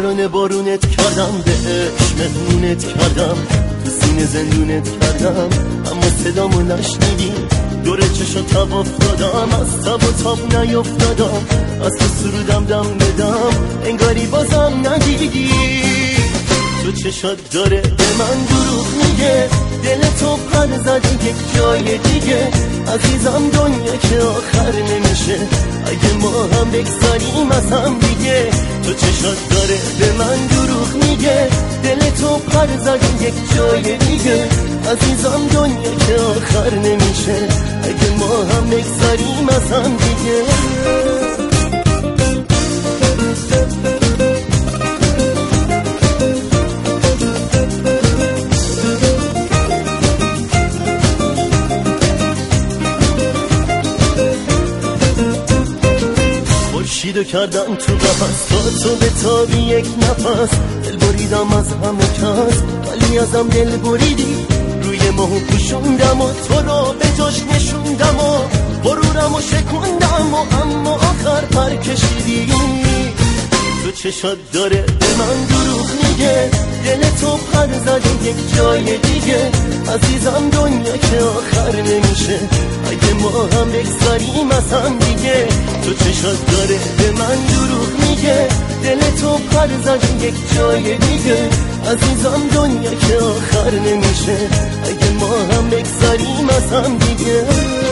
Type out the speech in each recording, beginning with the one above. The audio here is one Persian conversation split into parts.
بارونت کردم، به عشق مهمونت کردم، تو سینه زندونت کردم، اما صدامو نشنیدی. دور چشا تب افتادم، از تب و تاب نیفتادم، از تو سرودم دم بدم، انگاری بازم ندیدی. تو چشات داره به من دروغ میگه، دل تو پر زده یک جای دیگه. عزیزم دنیا که آخر نمیشه، اگه ما هم بگذاریم از هم دیگه. تو چشات داره به من دروغ میگه، دل تو پر زده یک جای دیگه. عزیزم دنیا که آخر نمیشه، اگه ما هم بگذاریم از هم دیگه. خورشیدو کردم تو قفس، تا تو به تابی یک نفس. دل بریدم از همه کس، ولی ازم دل بریدی. روی ماهو پوشوندم و تو رو به جاش نشوندم و غرورم و شکوندم و اما آخر پر کشیدی. تو چشات داره به من دروغ میگه، دل تو پر زده یک جای دیگه. عزیزم دنیا که آخر نمیشه، اگه ما هم بگذاریم از هم دیگه. تو چشات داره به من دروغ میگه، دل تو پر زده یک جای دیگه. عزیزم دنیا که آخر نمیشه، اگه ما هم بگذاریم از هم دیگه.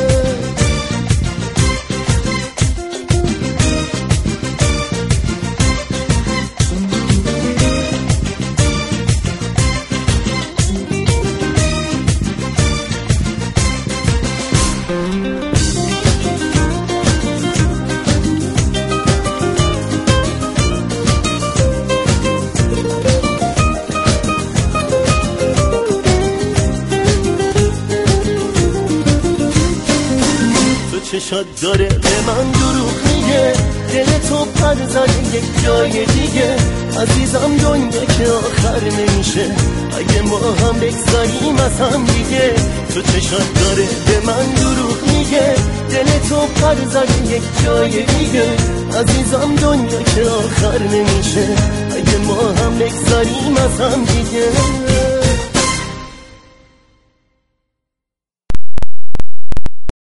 چشات داره به من دروغ میگه، دل تو پر زده یک جای دیگه. عزیزم دنیا که آخر نمیشه، اگه ما هم بگذاریم از هم دیگه. تو چشات داره به من دروغ میگه، دل تو پر زده یک جای دیگه. عزیزم دنیا که آخر نمیشه، اگه ما هم بگذاریم از هم دیگه.